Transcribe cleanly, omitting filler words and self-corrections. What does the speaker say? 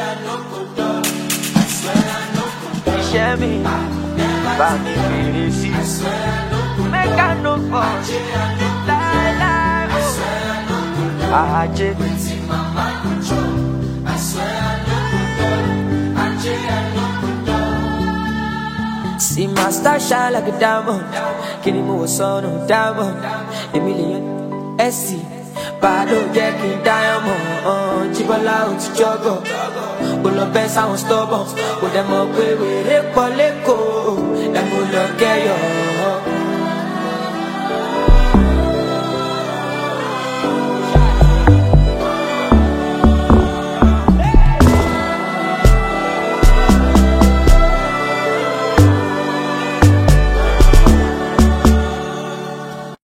Share me, buy me crazy. Make I no fall, see my star shine like a diamond. Kini mo son of diamond. A million SC. Bado jacking diamond. Chibola out jogo. Pull up and sound stubborn. Put them up with it, poleko. Them will look at you.